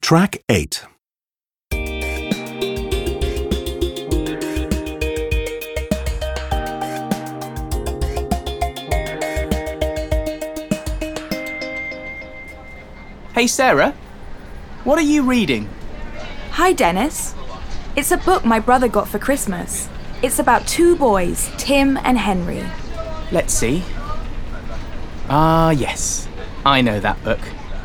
Track 8. Hey Sarah, what are you reading? Hi, Dennis. It's a book my brother got for Christmas. It's about two boys, Tim and Henry. Let's see. Yes, I know that book.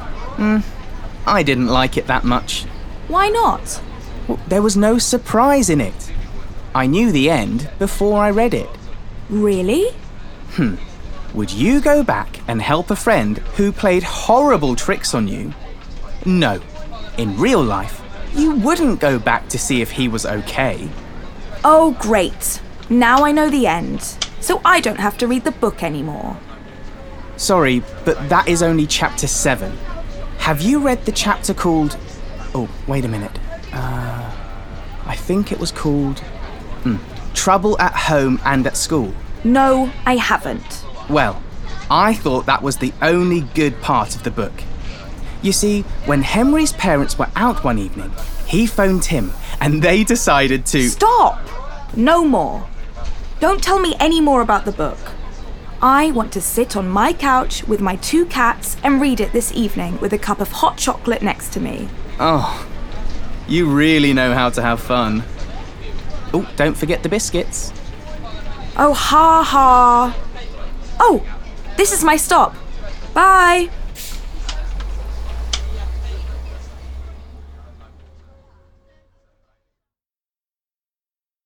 I didn't like it that much. Why not? Well, there was no surprise in it. I knew the end before I read it. Really? Would you go back and help a friend who played horrible tricks on you? No. In real life, you wouldn't go back to see if he was okay. Oh, great. Now I know the end, so I don't have to read the book anymore. Sorry, but that is only chapter 7. Have you read the chapter called... Oh, wait a minute. I think it was called... Trouble at Home and at School. No, I haven't. Well, I thought that was the only good part of the book. You see, when Henry's parents were out one evening, he phoned Tim and they decided to... Stop! No more. Don't tell me any more about the book. I want to sit on my couch with my two cats and read it this evening with a cup of hot chocolate next to me. Oh, you really know how to have fun. Oh, don't forget the biscuits. Oh, ha ha. Oh, this is my stop. Bye.